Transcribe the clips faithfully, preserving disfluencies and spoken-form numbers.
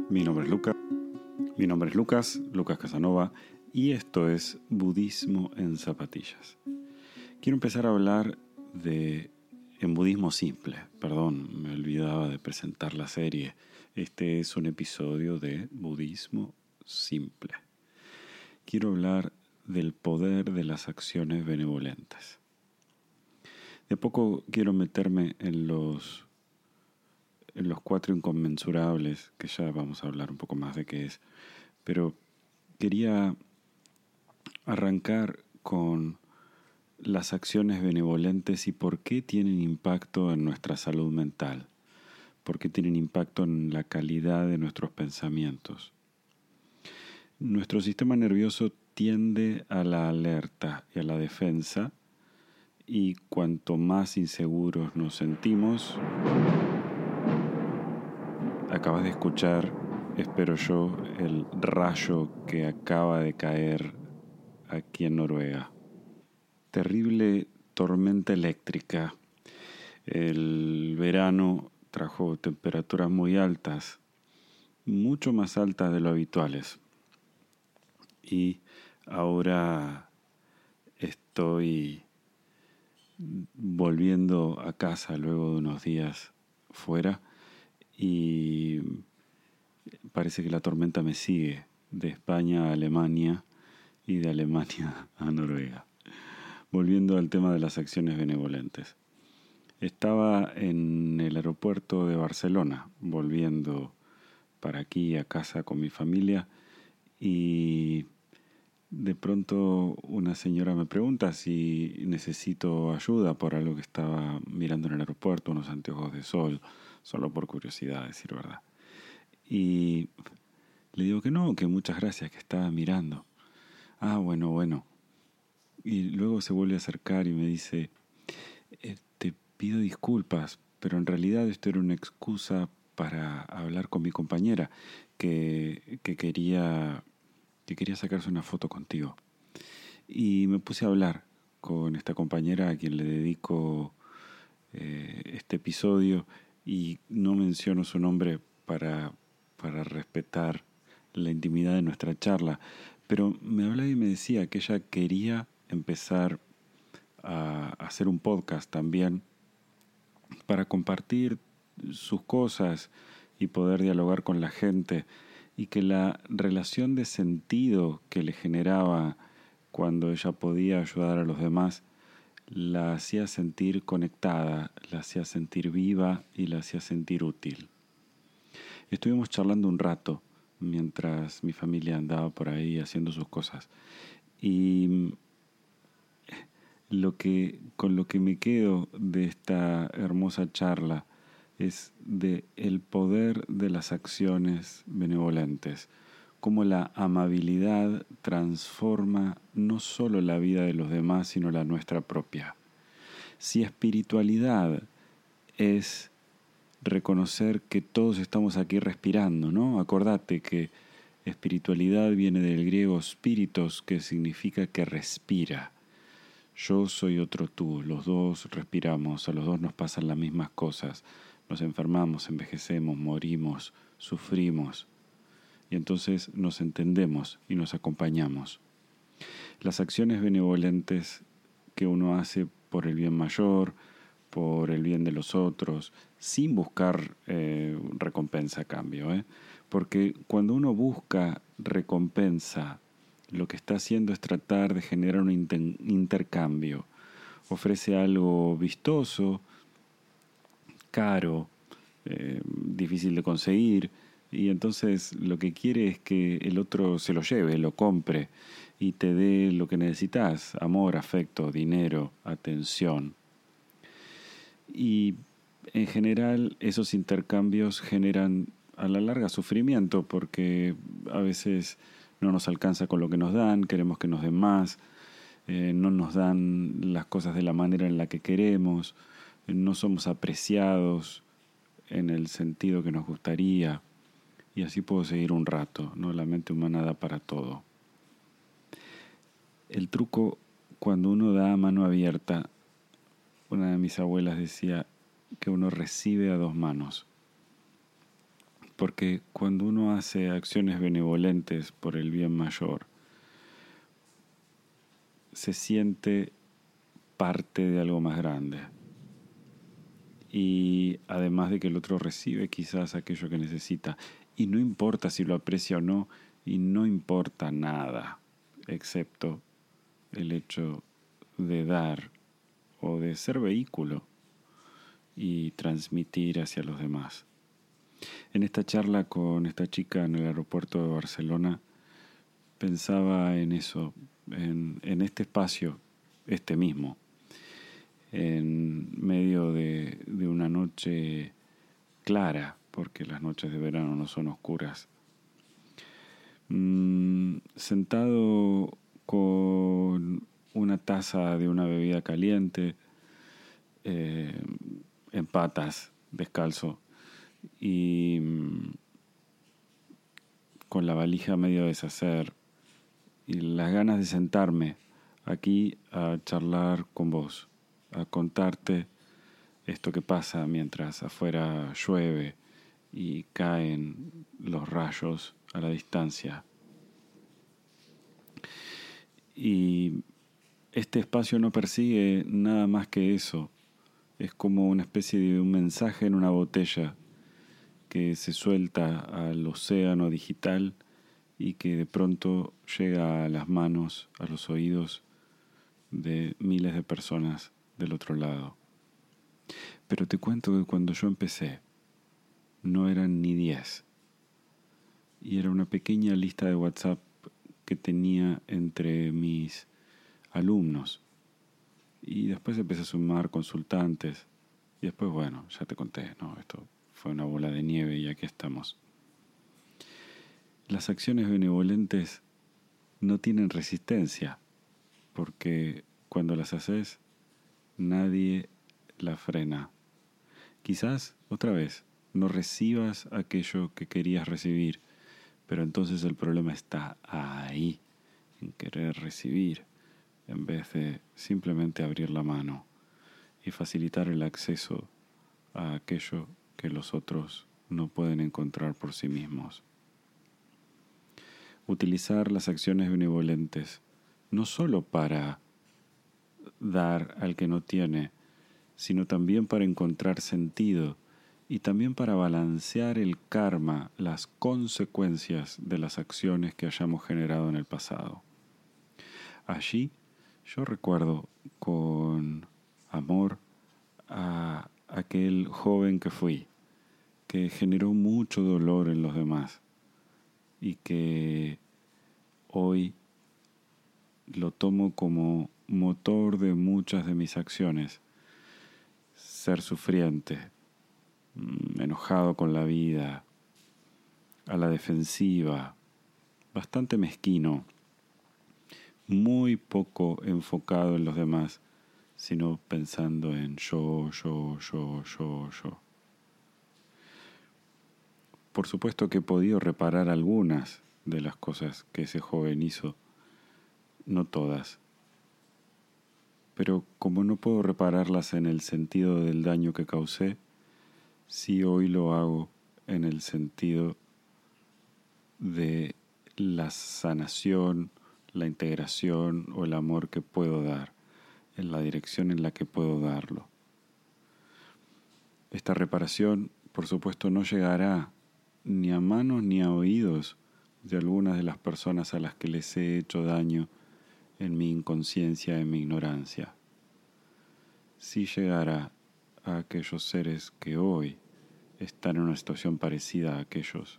Mi nombre es Lucas, mi nombre es Lucas, Lucas Casanova, y esto es Budismo en Zapatillas. Quiero empezar a hablar de, en budismo simple, perdón, me olvidaba de presentar la serie. Este es un episodio de Budismo simple. Quiero hablar del poder de las acciones benevolentes. De poco quiero meterme en los en los cuatro inconmensurables, que ya vamos a hablar un poco más de qué es, pero quería arrancar con las acciones benevolentes y por qué tienen impacto en nuestra salud mental, por qué tienen impacto en la calidad de nuestros pensamientos. Nuestro sistema nervioso tiende a la alerta y a la defensa, y cuanto más inseguros nos sentimos, acabas de escuchar, espero yo, el rayo que acaba de caer aquí en Noruega. Terrible tormenta eléctrica. El verano trajo temperaturas muy altas, mucho más altas de lo habituales. Y ahora estoy volviendo a casa luego de unos días fuera y parece que la tormenta me sigue de España a Alemania y de Alemania a Noruega. Volviendo al tema de las acciones benevolentes. Estaba en el aeropuerto de Barcelona, volviendo para aquí a casa con mi familia, y de pronto una señora me pregunta si necesito ayuda por algo que estaba mirando en el aeropuerto, unos anteojos de sol, solo por curiosidad, decir verdad. Y le digo que no, que muchas gracias, que estaba mirando. Ah, bueno, bueno. Y luego se vuelve a acercar y me dice, eh, te pido disculpas, pero en realidad esto era una excusa para hablar con mi compañera, que, que, quería, que quería sacarse una foto contigo. Y me puse a hablar con esta compañera a quien le dedico eh, este episodio, y no menciono su nombre para, para respetar la intimidad de nuestra charla, pero me hablaba y me decía que ella quería empezar a hacer un podcast también para compartir sus cosas y poder dialogar con la gente, y que la relación de sentido que le generaba cuando ella podía ayudar a los demás la hacía sentir conectada, la hacía sentir viva y la hacía sentir útil. Estuvimos charlando un rato mientras mi familia andaba por ahí haciendo sus cosas, y lo que, con lo que me quedo de esta hermosa charla es de el poder de las acciones benevolentes, cómo la amabilidad transforma no solo la vida de los demás, sino la nuestra propia. Si espiritualidad es reconocer que todos estamos aquí respirando, ¿no? Acordate que espiritualidad viene del griego spiritos, que significa que respira. Yo soy otro tú, los dos respiramos, a los dos nos pasan las mismas cosas, nos enfermamos, envejecemos, morimos, sufrimos, y entonces nos entendemos y nos acompañamos. Las acciones benevolentes que uno hace por el bien mayor, por el bien de los otros, sin buscar eh, recompensa a cambio, ¿eh? Porque cuando uno busca recompensa, lo que está haciendo es tratar de generar un inter- intercambio. Ofrece algo vistoso, caro, eh, difícil de conseguir, y entonces lo que quiere es que el otro se lo lleve, lo compre y te dé lo que necesitas: amor, afecto, dinero, atención. Y en general esos intercambios generan a la larga sufrimiento, porque a veces no nos alcanza con lo que nos dan, queremos que nos den más, eh, no nos dan las cosas de la manera en la que queremos, eh, no somos apreciados en el sentido que nos gustaría, y así puedo seguir un rato, ¿no? La mente humana da para todo. El truco, cuando uno da a mano abierta, una de mis abuelas decía que uno recibe a dos manos. Porque cuando uno hace acciones benevolentes por el bien mayor, se siente parte de algo más grande. Y además de que el otro recibe quizás aquello que necesita. Y no importa si lo aprecia o no, y no importa nada, excepto el hecho de dar o de ser vehículo y transmitir hacia los demás. En esta charla con esta chica en el aeropuerto de Barcelona, pensaba en eso, en, en este espacio, este mismo, en medio de, de una noche clara, porque las noches de verano no son oscuras, mm, sentado con una taza de una bebida caliente, eh, en patas, descalzo, y mm, con la valija medio a deshacer, y las ganas de sentarme aquí a charlar con vos, a contarte esto que pasa mientras afuera llueve y caen los rayos a la distancia. Y este espacio no persigue nada más que eso. Es como una especie de un mensaje en una botella que se suelta al océano digital y que de pronto llega a las manos, a los oídos de miles de personas del otro lado. Pero te cuento que cuando yo empecé, no eran ni diez. Y era una pequeña lista de WhatsApp que tenía entre mis alumnos. Y después empecé a sumar consultantes. Y después, bueno, ya te conté, ¿no? Esto fue una bola de nieve y aquí estamos. Las acciones benevolentes no tienen resistencia, porque cuando las haces, nadie la frena. Quizás, otra vez, no recibas aquello que querías recibir, pero entonces el problema está ahí, en querer recibir, en vez de simplemente abrir la mano y facilitar el acceso a aquello que los otros no pueden encontrar por sí mismos. Utilizar las acciones benevolentes no solo para dar al que no tiene, sino también para encontrar sentido y también para balancear el karma, las consecuencias de las acciones que hayamos generado en el pasado. Allí yo recuerdo con amor a aquel joven que fui, que generó mucho dolor en los demás y que hoy lo tomo como motor de muchas de mis acciones. Ser sufriente, enojado con la vida, a la defensiva, bastante mezquino, muy poco enfocado en los demás, sino pensando en yo, yo, yo, yo, yo. Por supuesto que he podido reparar algunas de las cosas que ese joven hizo, no todas. Pero como no puedo repararlas en el sentido del daño que causé, sí hoy lo hago en el sentido de la sanación, la integración o el amor que puedo dar, en la dirección en la que puedo darlo. Esta reparación, por supuesto, no llegará ni a manos ni a oídos de algunas de las personas a las que les he hecho daño en mi inconsciencia, en mi ignorancia. Sí llegará a aquellos seres que hoy están en una situación parecida a aquellos.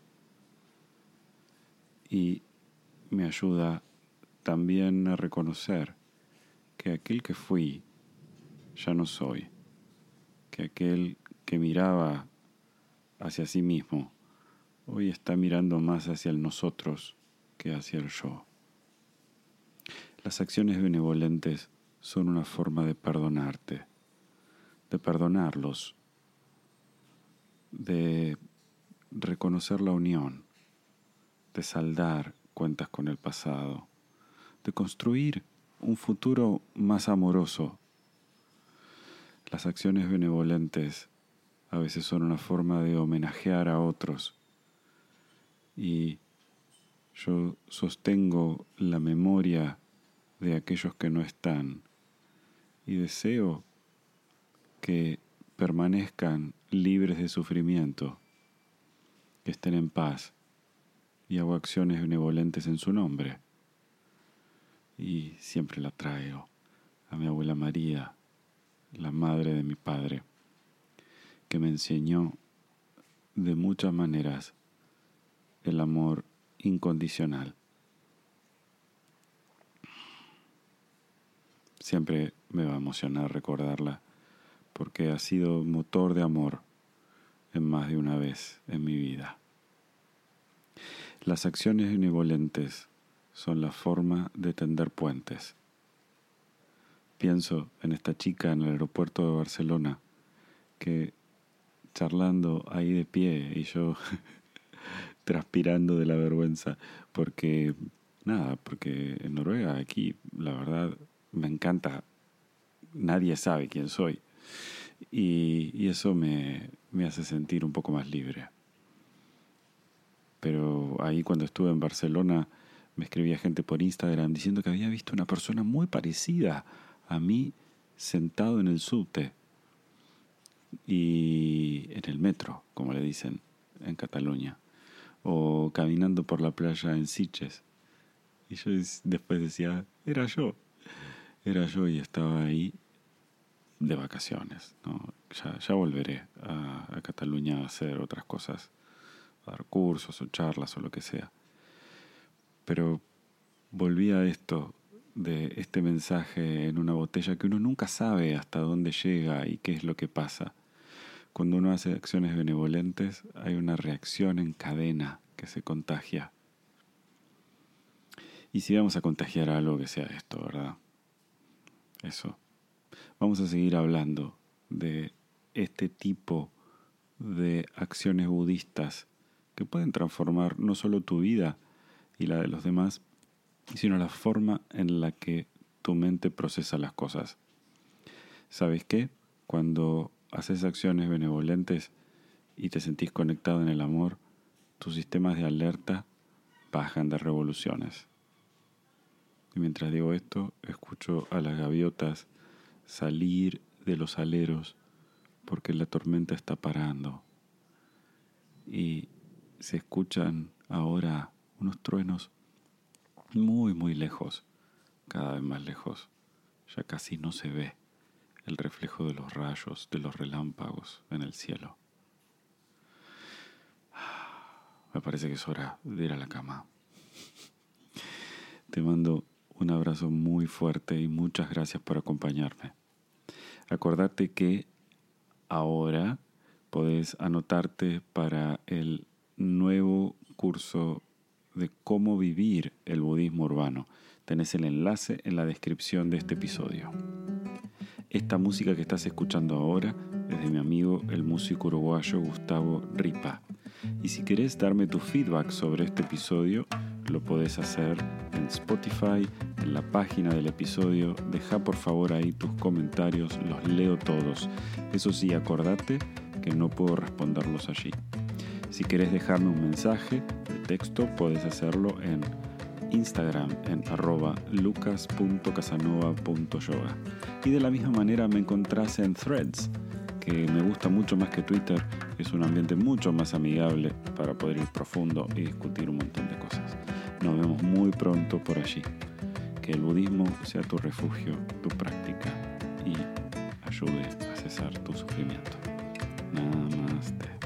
Y me ayuda también a reconocer que aquel que fui ya no soy, que aquel que miraba hacia sí mismo hoy está mirando más hacia el nosotros que hacia el yo. Las acciones benevolentes son una forma de perdonarte, de perdonarlos, de reconocer la unión, de saldar cuentas con el pasado, de construir un futuro más amoroso. Las acciones benevolentes a veces son una forma de homenajear a otros y yo sostengo la memoria de aquellos que no están y deseo que permanezcan libres de sufrimiento, que estén en paz, y hago acciones benevolentes en su nombre. Y siempre la traigo a mi abuela María, la madre de mi padre, que me enseñó de muchas maneras el amor incondicional. Siempre me va a emocionar recordarla, porque ha sido motor de amor en más de una vez en mi vida. Las acciones benevolentes son la forma de tender puentes. Pienso en esta chica en el aeropuerto de Barcelona, que charlando ahí de pie y yo transpirando de la vergüenza, porque nada, porque en Noruega aquí la verdad me encanta, nadie sabe quién soy y, y eso me, me hace sentir un poco más libre. Pero ahí cuando estuve en Barcelona me escribía gente por Instagram diciendo que había visto una persona muy parecida a mí sentado en el subte y en el metro, como le dicen en Cataluña, o caminando por la playa en Sitges. Y yo después decía, era yo, era yo y estaba ahí de vacaciones, ¿no? Ya, ya volveré a, a Cataluña a hacer otras cosas, a dar cursos o charlas o lo que sea. Pero volví a esto de este mensaje en una botella que uno nunca sabe hasta dónde llega y qué es lo que pasa. Cuando uno hace acciones benevolentes hay una reacción en cadena que se contagia. Y si vamos a contagiar algo que sea esto, ¿verdad? Eso. Vamos a seguir hablando de este tipo de acciones budistas que pueden transformar no solo tu vida y la de los demás, sino la forma en la que tu mente procesa las cosas. ¿Sabes qué? Cuando haces acciones benevolentes y te sentís conectado en el amor, tus sistemas de alerta bajan de revoluciones. Y mientras digo esto, escucho a las gaviotas salir de los aleros porque la tormenta está parando. Y se escuchan ahora unos truenos muy, muy lejos, cada vez más lejos. Ya casi no se ve el reflejo de los rayos, de los relámpagos en el cielo. Me parece que es hora de ir a la cama. Te mando un abrazo muy fuerte y muchas gracias por acompañarme. Acordate que ahora podés anotarte para el nuevo curso de cómo vivir el budismo urbano. Tenés el enlace en la descripción de este episodio. Esta música que estás escuchando ahora es de mi amigo el músico uruguayo Gustavo Ripa. Y si querés darme tu feedback sobre este episodio, lo podés hacer en Spotify, en la página del episodio. Deja por favor ahí tus comentarios, los leo todos. Eso sí, acordate que no puedo responderlos allí. Si querés dejarme un mensaje de texto, podés hacerlo en Instagram en arroba lucas punto casanova punto yoga. Y de la misma manera me encontrás en Threads, que me gusta mucho más que Twitter. Es un ambiente mucho más amigable para poder ir profundo y discutir un montón de cosas. Nos vemos muy pronto por allí. Que el budismo sea tu refugio, tu práctica y ayude a cesar tu sufrimiento. Namaste.